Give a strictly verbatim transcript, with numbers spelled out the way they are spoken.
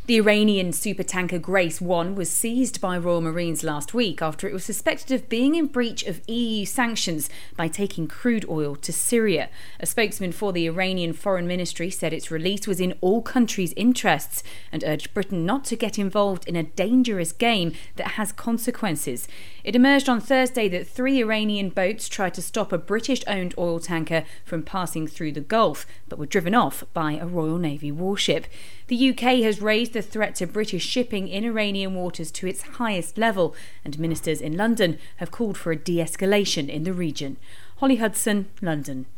The Iranian supertanker Grace one was seized by Royal Marines last week after it was suspected of being in breach of E U sanctions by taking crude oil to Syria. A spokesman for the Iranian Foreign Ministry said its release was in all countries' interests and urged Britain not to get involved in a dangerous game that has consequences. It emerged on Thursday that three Iranian boats tried to stop a British-owned oil tanker from passing through the Gulf, but were driven off by a Royal Navy warship. The U K has raised the threat to British shipping in Iranian waters to its highest level, and ministers in London have called for a de-escalation in the region. Holly Hudson, London.